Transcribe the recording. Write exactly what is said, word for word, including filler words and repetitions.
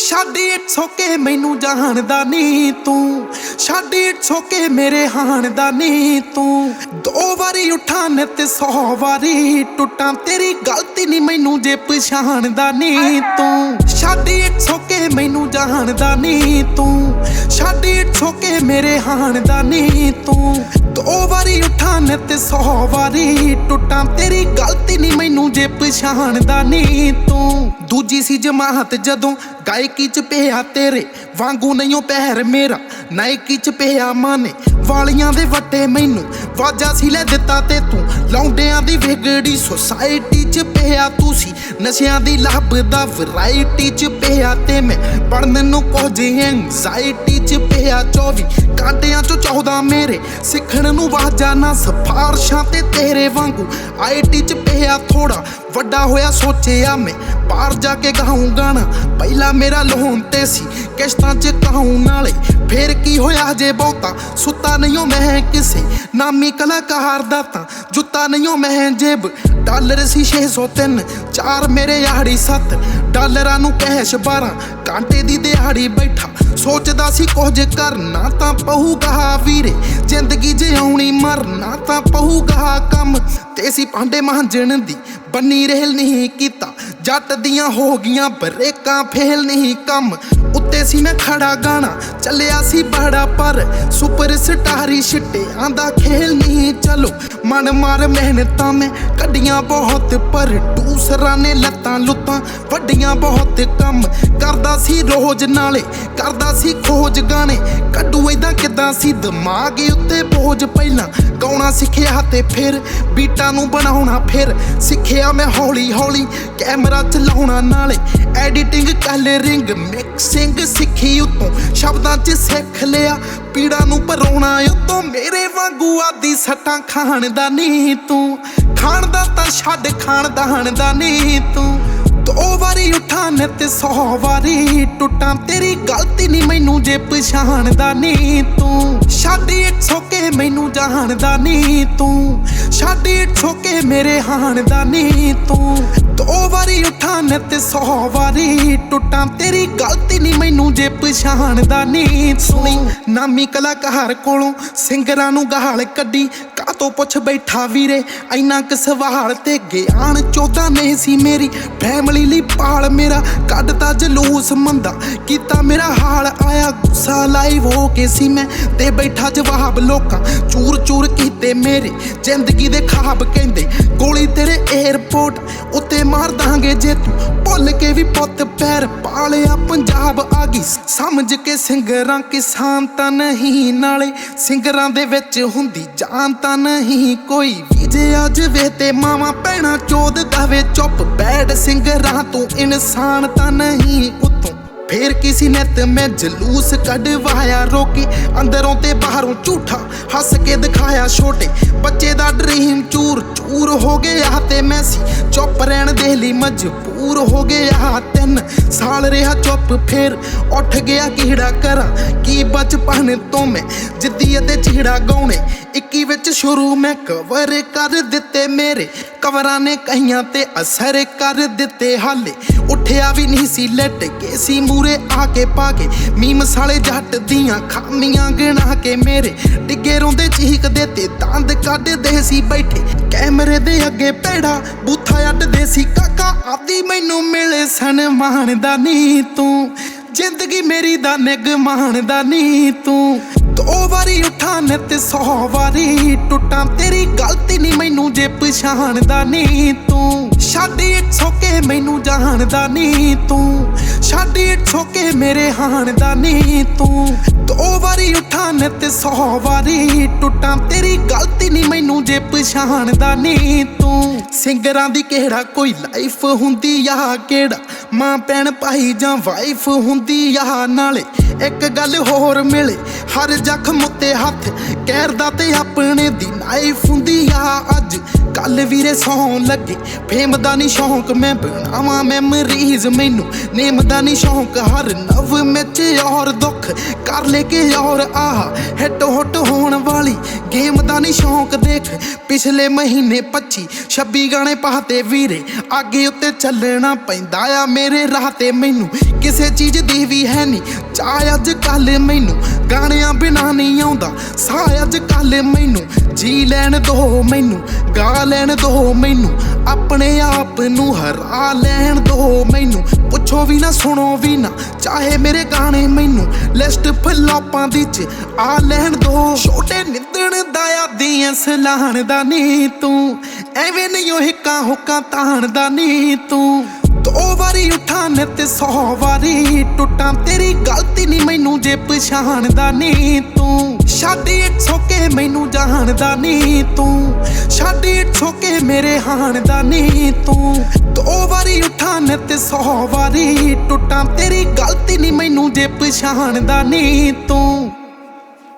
ਛੱਡ it's okay ਮੈਨੂੰ ਜਾਣਦਾ ਨੀ ਤੂੰ, ਛੱਡ ਇਟਸ ਓਕੇ ਮੇਰੇ ਹਾਣ ਦਾ ਨੀ ਤੂੰ। ਦੋ ਵਾਰੀ ਉਠਾਂ ਨਿਤ ਸੌ ਵਾਰੀ ਟੁੱਟਾਂ, ਤੇਰੀ ਗਲਤੀ ਨੀ ਮੈਨੂੰ ਜੇ ਪਛਾਣਦਾ ਨੀ ਤੂੰ। ਛੱਡ ਇਟਸ ਓਕੇ ਮੈਨੂੰ ਜਾਣਦਾ ਨੀ ਤੂੰ, ਛੱਡ ਇਟਸ ਓਕੇ ਮੇਰੇ ਹਾਣ ਦਾ ਨੀ ਤੂੰ। ਦੋ ਵਾਰੀ ਉਠਾਂ ਨਿਤ ਸੌ ਵਾਰੀ ਟੁੱਟਾਂ, ਤੇਰੀ ਗਲਤੀ ਨੀ ਮੈਨੂੰ ਜੇ ਪਛਾਣਦਾ ਨੀ ਤੂੰ। ਦੂਜੀ ਸੀ ਜਮਾਤ ਜਦੋਂ ਗਾਇਕੀ ਚ ਪਿਆ ਤੇਰੇ ਵਾਂਗੂ ਨਹੀਂਓ ਪੈਰ ਮੇਰਾ, ਨਾਇਕੀ ਚ ਪਿਆ ਮਾਨੇ ਵਾਲੀਆਂ ਦੇ ਵੱਟੇ ਮੈਨੂੰ ਵਾਜਾ ਸੀ ਲੈ ਦਿੱਤਾ ਤੇ ਤੂੰ। ਲੌਂਡਿਆਂ ਦੀ ਵਿਗੜੀ ਸੋਸਾਇਟੀ ਚ ਪਿਆ ਤੂੰ ਸੀ, ਨਸ਼ਿਆਂ ਦੀ ਲੱਭਦਾ ਵੈਰਾਈਟੀ ਚ ਪਿਆ ਤੇ ਮੈਂ ਪੜਨ ਨੂੰ ਕੁਝ ਐਂਗਜ਼ਾਇਟੀ ਚ ਪਿਆ। ਚੌਵੀ ਕਾਂਟਿਆਂ ਚੋਂ ਚੌਦਾਂ ਮੇਰੇ ਸਿੱਖਣ ਨੂੰ ਵਾਜਾ ਨਾ ਸਿਫਾਰਸ਼ਾਂ ਤੇ ਤੇਰੇ ਵਾਂਗੂ ਆਈਟੀ ਚ ਪਿਆ। ਥੋੜਾ ਵੱਡਾ ਹੋਇਆ ਸੋਚਿਆ ਮੈਂ ਬਾਹਰ ਜਾ ਕੇ ਗਾਉਂ ਗਾਣਾ, ਪਹਿਲਾਂ ਮੇਰਾ ਲੋਨ ਤੇ ਸੀ ਕਿਸ਼ਤਾਂ ਚ ਕਾਉਂ ਨਾਲੇ। ਫੇਰ ਕੀ ਹੋਇਆ ਜੇ ਬਹੁਤਾ ਸੁੱਤਾ ਨਹੀਂ ਓ ਮੈਂ ਕਿਸੇ ਨਾਮੀ ਕਲਾਕਾਰ ਦਾ, ਤਾਂ ਜੁੱਤਾ ਨਹੀਂ ਓ ਮੈਂ ਜੇਬ। ਡਾਲਰ ਸੀ ਛੇ ਸੌ ਤਿੰਨ, ਚਾਰ ਮੇਰੇ ਯਾੜੀ ਸੱਤ ਡਾਲਰਾਂ ਨੂੰ ਕੈਸ਼ ਬਾਰਾਂ ਘੰਟੇ ਦੀ ਦਿਹਾੜੀ। ਬੈਠਾ ਸੋਚਦਾ ਸੀ ਕੁਝ ਕਰਨਾ ਤਾਂ ਪਊਗਾ ਵੀਰੇ, ਜ਼ਿੰਦਗੀ ਜਿਉਣੀ ਮਰਨਾ ਤਾਂ ਪਊਗਾ ਕੰਮ। ਤੇ ਸੀ ਭਾਂਡੇ ਮਾਂਜਣ ਦੀ ਬੰਨੀ ਰੇਲ ਨਹੀਂ ਕੀਤਾ, ਜੱਟ ਦੀਆਂ ਹੋ ਗਈਆਂ ਬਰੇਕਾਂ ਫੇਲ ਨਹੀਂ ਕੰਮ। ਉੱਤੇ ਸੀ ਮੈਂ ਖੜਾ ਗਾਣਾ ਚੱਲਿਆ ਸੀ ਬੜਾ, ਪਰ ਸੁਪਰ ਸਟਾਰੀ ਛਿੱਟਿਆਂ ਦਾ ਖੇਲ ਨਹੀਂ। ਚਲੋ ਮਨ ਮਾਰ ਮਿਹਨਤਾਂ ਮੈਂ ਕੱਢੀਆਂ ਬਹੁਤ, ਪਰ ਦੂਸਰਾਂ ਨੇ ਲੱਤਾਂ ਲੁੱਤਾਂ ਵੱਡੀਆਂ ਬਹੁਤ। ਕੰਮ ਕਰਦਾ ਸੀ ਰੋਜ਼ ਨਾਲੇ ਕਰਦਾ ਸੀ ਖੋਜ ਗਾਣੇ, ਕੱਢੂ ਏਦਾਂ ਕਿੱਦਾਂ ਸੀ ਦਿਮਾਗ ਉੱਤੇ ਬੋਝ। ਪਹਿਲਾਂ ਗਾਉਣਾ ਸਿੱਖਿਆ ਤੇ ਫਿਰ ਬੀਟਾਂ ਨੂੰ ਬਣਾਉਣਾ, ਫਿਰ ਸਿੱਖਿਆ ਮੈਂ ਹੌਲੀ ਹੌਲੀ ਕੈਮਰਾ ਚਲਾਉਣਾ, ਨਾਲੇ ਐਡੀਟਿੰਗ ਕਲਰਿੰਗ ਮਿਕਸਿੰਗ ਸਿੱਖੀ ਉੱਤੋਂ ਸ਼ਬਦਾਂ ਚ ਸਿੱਖ ਲਿਆ ਪੀੜਾਂ ਨੂੰ ਭਰਾਉਣਾ ਉੱਤੋਂ। ਮੇਰੇ ਵਾਂਗੂ ਆਦੀ ਸੱਟਾਂ ਖਾਣ ਦਾ ਨੀ ਤੂੰ, ਖਾਣ ਦਾ ਤਾਂ ਛੱਡ ਖਾਣ ਦਾਣ ਦਾ ਨੀ ਤੂੰ। ਦੋ ਵਾਰੀ ਉਠਾਂ ਨਿਤ ਸੌ ਵਾਰੀ ਟੁੱਟਾਂ, ਤੇਰੀ ਗਲਤੀ ਨੀ ਮੈਨੂੰ ਜੇ ਪਛਾਣਦਾ ਨੀ ਤੂੰ। ਛੱਡ ਇਟਸ ਓਕੇ ਮੈਨੂੰ ਜਾਣਦਾ ਨੀ ਤੂੰ, ਛੱਡ ਇਟਸ ਓਕੇ ਮੇਰੇ ਹਾਣ ਦਾ ਨੀ ਤੂੰ। ਦੋ ਵਾਰੀ ਉਠਾਂ ਨਿਤ ਸੌ ਵਾਰੀ ਟੁੱਟਾਂ, ਤੇਰੀ ਗਲਤੀ ਨੀ ਮੈਨੂੰ ਜੇ ਪਛਾਣਦਾ ਨੀ। ਸੁਣੀ ਨਾਮੀ ਕਲਾਕਾਰ ਕੋਲੋਂ ਸਿੰਗਰਾਂ ਨੂੰ ਗਾਲ ਕੱਢੀ, ਕਾਤੋਂ ਪੁੱਛ ਬੈਠਾ ਵੀਰੇ ਇੰਨਾ ਕੁ ਸਵਾਲ। ਤੇ ਗਿਆਨ ਚੌਦਾਂ ਨੇ ਸੀ ਮੇਰੀ ਫੈਮਲੀ ਲਈ ਪਾਲ, ਮੇਰਾ ਕੱਢਤਾ ਜਲੂਸ ਮੰਦਾ ਕੀਤਾ ਮੇਰਾ ਹਾਲ। ਆਇਆ ਗੁੱਸਾ ਲਾਈਵ ਹੋ ਕੇ ਸੀ ਮੈਂ ਤੇ ਬੈਠਾ ਜਵਾਬ, ਲੋਕਾਂ ਚੂਰ ਚੂਰ ਕੀਤੇ ਮੇਰੇ ਜ਼ਿੰਦਗੀ ਦੇ ਖਾਬ। ਕਹਿੰਦੇ ਗੋਲੀ ਤੇਰੇ ਏਅਰਪੋਰਟ ਉੱਤੇ ਮਾਰ ਦਾਂਗੇ ਜੇ ਤੂੰ ਭੁੱਲ ਕੇ ਵੀ ਪੁੱਤ ਪੈਰ ਪਾਲਿਆ ਪੰਜਾਬ। ਆ ਗਈ ਸਮਝ ਕੇ ਸਿੰਗਰਾਂ ਕਿਸਾਨ ਤਾਂ ਨਹੀਂ, ਨਾਲੇ ਸਿੰਗਰਾਂ ਦੇ ਵਿੱਚ ਹੁੰਦੀ ਜਾਨ ਤਾਂ ਨਹੀਂ ਕੋਈ ਵੀ। ਜੇ ਅੱਜ ਵੇ ਤੇ ਮਾਵਾਂ ਭੈਣਾਂ ਚੋਦ ਦਵੇ ਚੁੱਪ ਬੈਡ ਸਿੰਗਰਾਂ ਤੂੰ ਇਨਸਾਨ ਤਾਂ ਨਹੀਂ ਉੱਤੋਂ। ਫੇਰ ਕਿਸੀ ਨੇ ਤੇ ਮੈਂ ਜਲੂਸ ਕੱਢਵਾਇਆ ਰੋਕੇ, ਅੰਦਰੋਂ ਤੇ ਬਾਹਰੋਂ ਝੂਠਾ ਹੱਸ ਕੇ ਦਿਖਾਇਆ। ਛੋਟੇ ਬੱਚੇ ਦਾ ਡਰੀਮ ਚੂਰ ਚੂਰ ਹੋ ਗਿਆ ਤੇ ਮੈਂ ਸੀ ਚੁੱਪ ਰਹਿਣ ਦੇ ਲਈ ਮਜਬੂਰ ਹੋ ਗਿਆ। ਤਿੰਨ ਸਾਲ ਰਿਹਾ ਚੁੱਪ ਫੇਰ ਉੱਠ ਗਿਆ ਕੀੜਾ ਕਰਾਂ ਕੀ ਬਚਪਨ ਤੋਂ ਮੈਂ ਜਿੱਦੀ ਅਤੇ ਚਿਹੜਾ ਗਾਉਣੇ। ਇੱਕੀ ਵਿੱਚ ਸ਼ੁਰੂ ਮੈਂ ਕਵਰ ਕਰ ਦਿੱਤੇ, ਮੇਰੇ ਕਵਰਾਂ ਨੇ ਕਈਆਂ ਤੇ ਅਸਰ ਕਰ ਦਿੱਤੇ। ਹਾਲੇ ਉੱਠਿਆ ਵੀ ਨਹੀਂ ਸੀ ਲੈਟ ਕੇ ਸੀ ਮੂਰੇ ਆ ਕੇ ਪਾ ਕੇ ਮੀਮ ਸਾਲੇ ਜੱਟ ਦੀਆਂ ਖਾਮੀਆਂ ਗਿਣਾ ਕੇ। ਮੇਰੇ ਡਿੱਗੇ ਰੋਂਦੇ ਚੀਕਦੇ ਤੇ ਦੰਦ ਕੱਢਦੇ ਸੀ ਬੈਠੇ ਕੈਮਰੇ ਦੇ ਅੱਗੇ ਭੈੜਾ ਬੂਥਾ ਅੱਡਦੇ ਸੀ। ਕਾਕਾ ਆਦੀ ਮੈਨੂੰ ਮਿਲੇ ਸਨਮਾਨ ਦਾ ਨੀ ਤੂੰ, ਜ਼ਿੰਦਗੀ ਮੇਰੀ ਦਾ ਨਿਗ ਮਾਣਦਾ ਨੀ ਤੂੰ। ਦੋ ਵਾਰੀ ਉਠਾਂ ਨਿਤ ਸੌ ਵਾਰੀ ਟੁੱਟਾਂ, ਤੇਰੀ ਗਲਤੀ ਨੀ ਮੈਨੂੰ ਜੇ ਪਛਾਣਦਾ ਨੀ ਤੂੰ। ਛੱਡ ਇਟਸ ਓਕੇ ਮੈਨੂੰ ਜਾਣਦਾ ਨੀ ਤੂੰ, ਛੱਡ ਇਟਸ ਓਕੇ ਮੇਰੇ ਹਾਣ ਦਾ ਨੀ ਤੂੰ। ਦੋ ਵਾਰੀ ਉਠਾਂ ਨਿਤ ਸੌ ਵਾਰੀ ਟੁੱਟਾਂ, ਤੇਰੀ ਗਲਤੀ ਨੀ ਮੈਨੂੰ ਜੇ ਪਛਾਣਦਾ ਨੀ ਤੂੰ। ਸਿੰਗਰਾਂ ਦੀ ਕਿਹੜਾ ਕੋਈ ਲਾਈਫ ਹੁੰਦੀ ਆ, ਕਿਹੜਾ ਮਾਂ ਭੈਣ ਭਾਈ ਜਾਂ ਵਾਈਫ ਹੁੰਦੀ ਆ। ਨਾਲੇ ਇੱਕ ਗੱਲ ਹੋਰ ਮਿਲੇ ਹਰ ਜ਼ਖਮ ਉੱਤੇ ਹੱਥ ਕਹਿਰਦਾ ਤੇ ਆਪਣੇ ਦੀ ਨਾਈਫ ਹੁੰਦੀ ਆ। ਅੱਜ ਗੱਲ ਵੀਰੇ ਸੌਂ ਲੱਗੇ ਫੇਮ ਦਾ ਨੀ ਸ਼ੌਂਕ ਮੈਂ ਬਣਾਵਾਂ ਮੈਮਰੀਜ਼ ਮੈਨੂੰ ਨੇਮ ਦਾ ਨੀ ਸ਼ੌਂਕ ਹਰ ਨਵ ਵਿੱਚ ਔਰ ਦੁੱਖ ਕਰ ਲੈ ਕੇ ਔਰ ਆਹ ਹਿੱਟ ਹੁੱਟ ਹੋਣ ਵਾਲੀ ਗੇਮ ਦਾ ਨੀ ਸ਼ੌਂਕ ਦੇਖ ਪਿਛਲੇ ਮਹੀਨੇ ਪੱਚੀ ਛੱਬੀ ਗਾਣੇ ਪਾਤੇ ਵੀਰੇ ਅੱਗੇ ਉੱਤੇ ਚੱਲਣਾ ਪੈਂਦਾ ਆ ਮੇਰੇ ਰਾਹ ਤੇ ਮੈਨੂੰ ਕਿਸੇ ਚੀਜ਼ ਦੀ ਵੀ ਹੈ ਨੀ ਚਾਹ ਅੱਜ ਕੱਲ ਮੈਨੂੰ ਗਾਣਿਆਂ ਬਿਨਾਂ ਨਹੀਂ ਆਉਂਦਾ ਸਾਹ ਅੱਜ ਕੱਲ ਮੈਨੂੰ ਜੀ ਲੈਣ ਦੋ ਮੈਨੂੰ ਗਾ ਲੈਣ ਦੋ ਮੈਨੂੰ ਆਪਣੇ ਆਪ ਨੂੰ ਹਰਾ ਲੈਣ ਦੋ ਮੈਨੂੰ ਪੁੱਛੋ ਵੀ ਨਾ ਸੁਣੋ ਵੀ ਨਾ ਚਾਹੇ ਮੇਰੇ ਗਾਣੇ ਮੈਨੂੰ ਲਿਸਟ ਫਲਾਪਾਂ ਦੀ ਚ ਆ ਲੈਣ ਦੋ ਛੋਟੇ ਨਿੱਦਣ ਦਾ ਆਦੀਆਂ ਸਲਾਹਣ ਦਾ ਨੀ ਤੂੰ ਐਵੇਂ ਨਹੀਂ ਉਹ ਹਿੱਕਾਂ ਹੁੱਕਾਂ ਤਾਣ ਦਾ ਨੀ ਤੂੰ ਦੋ ਵਾਰੀ ਉਠਾਂ ਨਿੱਤ ਸੌ ਵਾਰੀ ਟੁੱਟਾਂ ਤੇਰੀ ਗਲਤੀ ਨਹੀਂ ਮੈਨੂੰ ਜੇ ਪਛਾਣਦਾ ਨੀ ਤੂੰ ਛੱਡ ਇੱਥੋਂ ਕੇ ਮੈਨੂੰ ਜਾਣਦਾ ਨੀ ਤੂੰ ਛੱਡ ਇੱਥੋਂ ਕੇ ਮੇਰੇ ਹਾਣ ਦਾ ਨੀ ਤੂੰ ਦੋ ਵਾਰੀ ਉਠਾਂ ਨਿੱਤ ਸੌ ਵਾਰੀ ਟੁੱਟਾਂ ਤੇਰੀ ਗਲਤੀ ਨਹੀਂ ਮੈਨੂੰ ਜੇ ਪਛਾਣਦਾ ਨੀ ਤੂੰ